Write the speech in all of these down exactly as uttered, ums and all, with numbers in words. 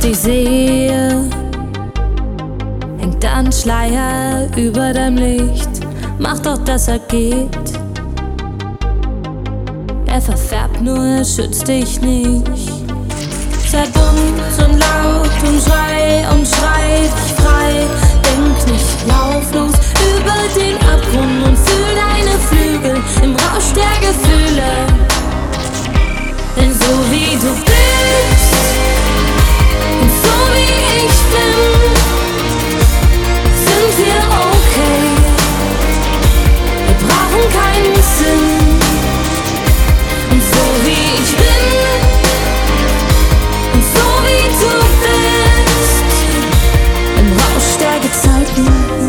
dich sehe, hängt da ein Schleier über deinem Licht. Mach doch, dass er geht. Er verfärbt nur, er schützt dich nicht. Sei bunt und laut und schrei und schrei dich frei. Denk nicht, lauf los über den Abgrund und fühl deine Flügel im Rausch der Gefühle. Denn so wie du bist und so wie ich bin, sind wir okay. Wir brauchen keinen Sinn. Und so wie ich bin und so wie du bist, im Rausch der Gezeiten,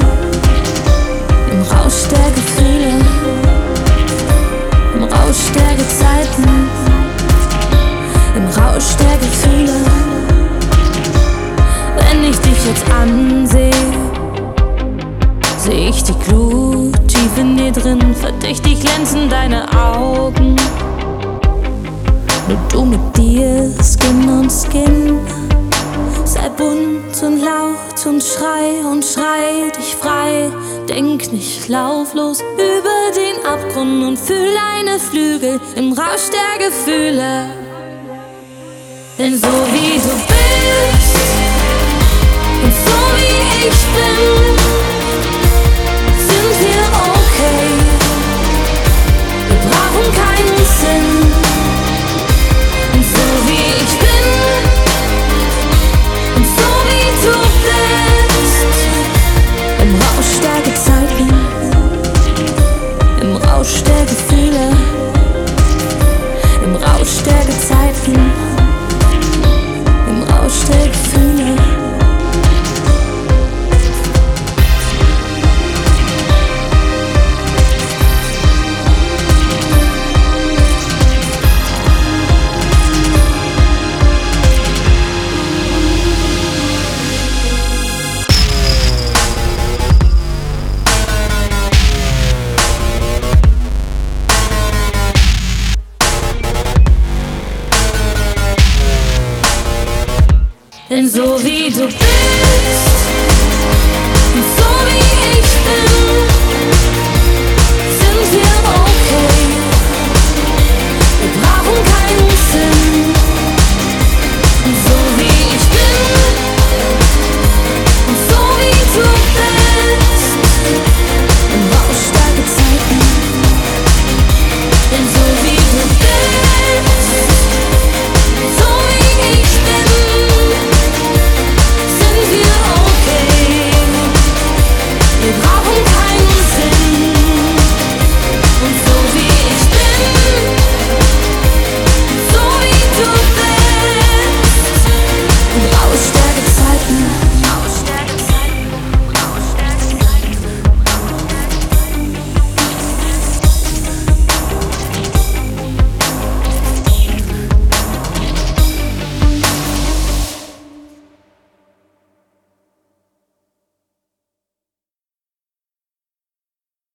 im Rausch der Gefühle, im Rausch der Gezeiten, im Rausch der Gefühle. Wenn ich dich jetzt ansehe, seh ich die Glut tief in dir drin, verdächtig glänzen deine Augen. Nur du mit dir, Skin und Skin. Sei bunt und laut und schrei und schrei dich frei. Denk nicht, lauf los über den Abgrund und fühl deine Flügel im Rausch der Gefühle. Denn so wie du bist und so wie ich